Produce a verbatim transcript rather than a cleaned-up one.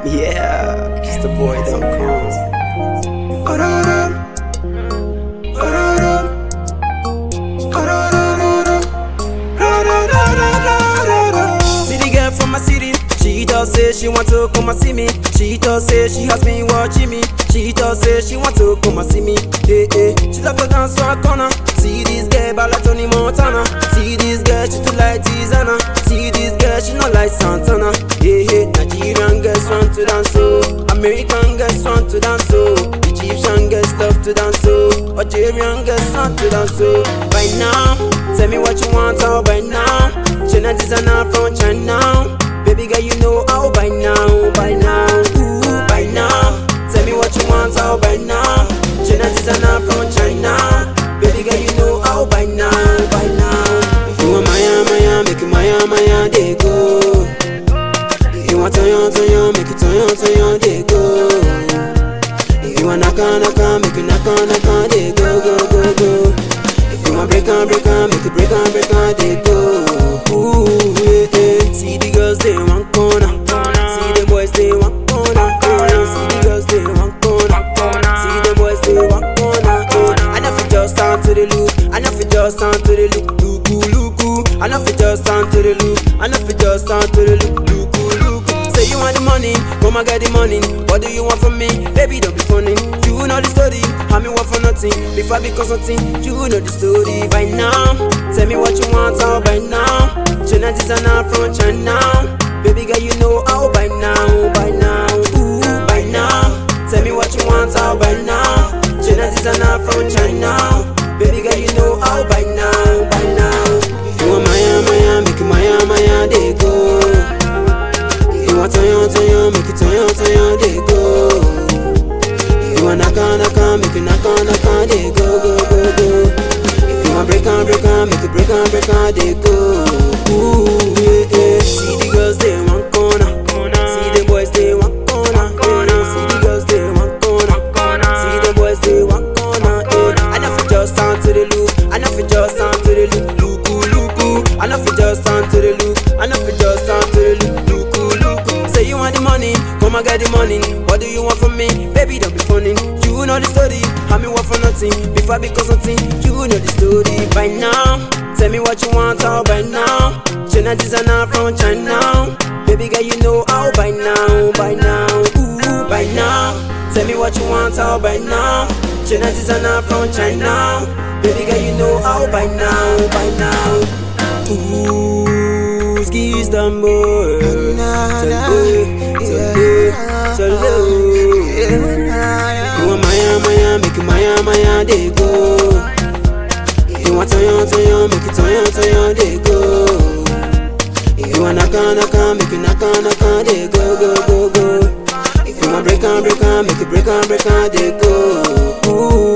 Yeah, it's the boy dot com. See the girl from my city, she just say she want to come and see me. She just say she has been watching me. She just say she want to come and see me. Hey, hey. She love to dance for a corner. See this girl bad like Tony Montana. See this girl she too like Tizana. See this girl she not like Santana. Hey, hey. Nigerian girls want to dance so. American girls want to dance so. Egyptian girls love to dance so. Algerian girls want to dance so. By now, tell me what you want all by now. China designer from China. Baby girl, you know how by now, by now, ooh, by now. Tell me what you want all by now. China designer from China. Baby girl, you know how by now, by now. If you want Maya, Maya, make it Maya, Maya, they go. If you want Toyon, Toyon, make it Toyon, Toyon, they go. If you want Naka, Naka, make it Naka, Naka, they go, go, go, go. If you want break on, break on, make it break on, break on, they go. Ooh, yeah, yeah. See the girls, they want corner. See the boys, they want corner. Yeah. See the girls, they want corner. See the boys, they want corner. Yeah. I know fi just stand to the loop. I know fi just stand to the loop. Looku, looku. I know fi just stand to the loop. I know fi just stand to the loop. Looku, looku. Say you want the money, come and get the money. What do you want from me? Baby, don't be funny. You know the story. I me want for nothing. Before I become something, you know the story. By now, tell me what you want all by now. China designer from China. Baby girl, you know how by now, by now, ooh, by now. Tell me what you want all by now. China designer from China. Baby girl, you know how by now, by now. If you want Maya, Maya, make it Maya, Maya, they go. If you want Toyon, Toyon, make it Toyon, Toyon, they go. If you want Naka, Naka, make it Naka, Naka, they go, go, go, go. If you want break on, break on, make it break on, break on, they go. Ooh, yeah, yeah. See the girls, they want corner. See the boys, they want corner. Yeah. See the girls, they want corner. See the boys, they want corner. Yeah. I know fi just stand to the loop. I know fi just stand to the loop. Looku, looku. I know fi just stand to the loop. I know fi just stand to the loop. Looku, looku. Say you want the money, come and get the money. What do you want from me? Baby, don't be funny. You know the story. I me want for nothing. Before I become something, you know the story. By now, tell me what you want all by now. China designer from China. Baby girl, you know how by now, by now, ooh, by now. Tell me what you want all by now. China designer from China. Baby girl, you know how by now, by now. Ooh, skis them boy. You want Maya, Maya, make it Maya, Maya, they go. If you want Toyon, Toyon, make it Toyon, Toyon, they go. If you want Naka, Naka, make it Naka, Naka, they go, go, go, go. If you want break on, break on, make it break on, break on, they go. Ooh.